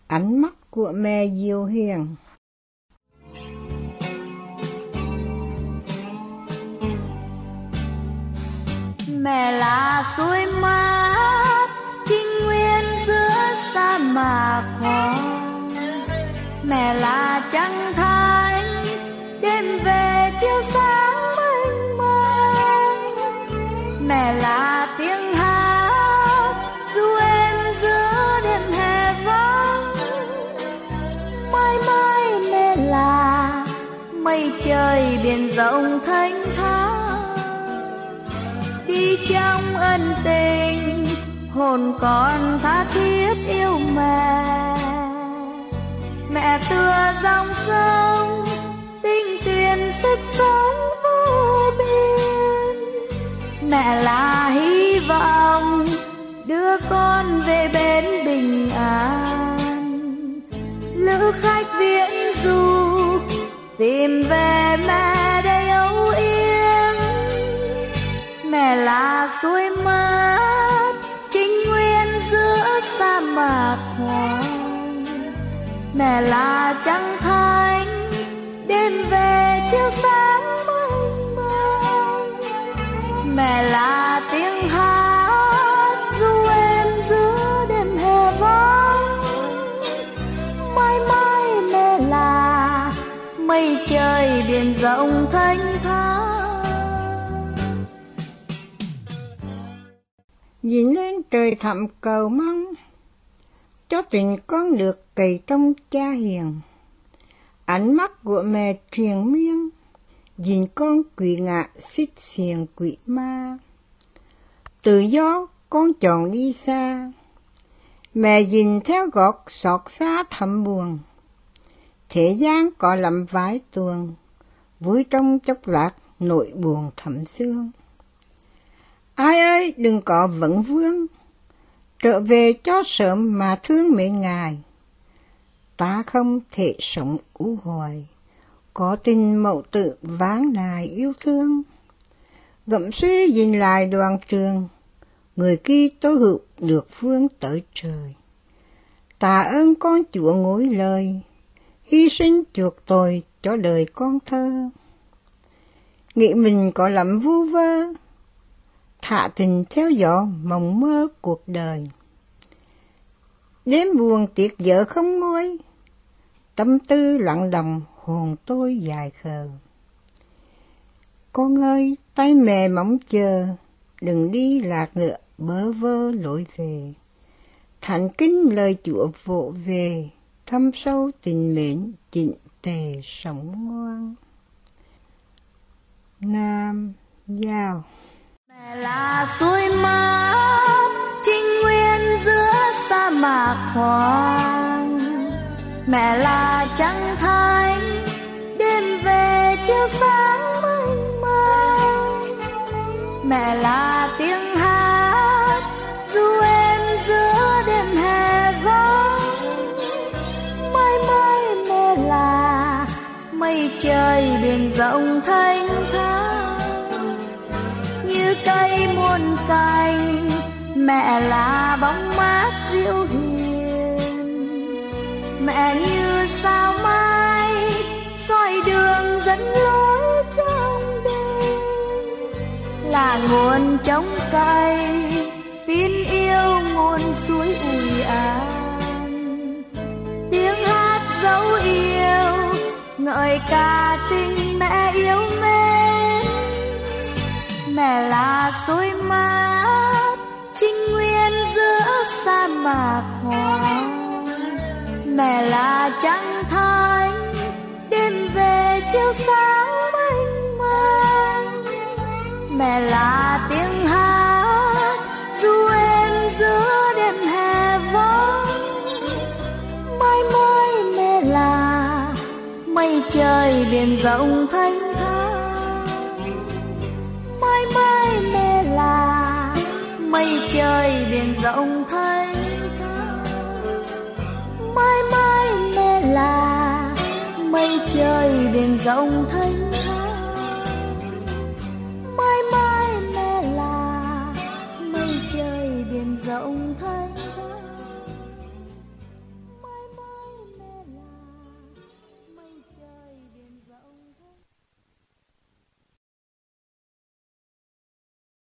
Ánh mắt của mẹ Diệu Hiền. Mẹ là suối mát trinh nguyên giữa sa mạc hoang, mẹ là trăng thanh đêm về chiếu sáng mênh mang, mẹ là tiếng hát du em giữa đêm hè vắng. Mãi mãi mẹ là mây trời biển rộng thanh thang, đi trong ân tình hồn con tha thiết yêu mẹ. Mẹ tựa dòng sông tinh tuyền sức sống vô biên, mẹ là hy vọng đưa con về bên bình an. Lữ khách viễn du tìm về mẹ đầy âu yếm, mẹ là suối mát trinh nguyên giữa sa mạc hoang, mẹ là trăng thanh đêm về chiếu sáng mênh mang, mẹ là tiếng hát du em giữa đêm hè vắng. Mãi mãi mẹ là mây trời biển rộng thanh thang, Nhìn lên trời thẳm cầu mong, cho tình con được cày trong cha hiền. Ánh mắt của mẹ triền miên, nhìn con quỷ ngạ xích xiềng quỷ ma. Tự do con chọn đi xa, mẹ nhìn theo gót xót xa thầm buồn. Thế gian có lắm vái tuồng, vui trong chốc lát nỗi buồn thầm xương. Ai ơi đừng có vấn vương, trở về cho sớm mà thương mẹ ngài. Ta không thể sống u hoài, có tình mẫu tử váng nài yêu thương. Gậm suy nhìn lại đoàn trường, người kia tôi hữu được phương tới trời. Tạ ơn con Chúa ngối lời, hy sinh chuộc tội cho đời con thơ. Nghĩ mình có lắm vu vơ, thả tình theo gió mộng mơ cuộc đời. Đêm buồn tiếc vợ không nguôi, tâm tư lặng đồng hồn tôi dài khờ. Con ơi tay mẹ mong chờ, đừng đi lạc nữa bơ vơ lối về. Thánh kính lời Chúa vỗ về, thâm sâu tình mến chỉnh tề sống ngoan. Nam Giao. Mẹ là suối mát trinh nguyên giữa sa mạc hoang, mẹ là trăng thanh đêm về chiếu sáng mênh mang, mẹ là tiếng hát du em giữa đêm hè vắng. Mãi mãi mẹ là mây trời biển rộng thanh thang, như cây muôn cành mẹ là bóng mát dịu hiền. Mẹ như sao mai soi đường dẫn lối trong đêm, là nguồn trống cày tin yêu nguồn suối ùi an. Tiếng hát dấu yêu ngợi ca tình mẹ yêu mến. Mẹ là suối mát trinh nguyên giữa sa mạc hoang, mẹ là trăng thanh đêm về chiếu sáng mênh mang, mẹ là tiếng hát du em giữa đêm hè vắng. Mãi mãi mẹ là mây trời biển rộng thanh thang, mãi mãi mẹ là mây trời biển rộng thanh thang, mãi mãi mẹ là mây trời biển rộng thanh thang, mãi mãi mẹ là mây trời biển rộng thanh thang.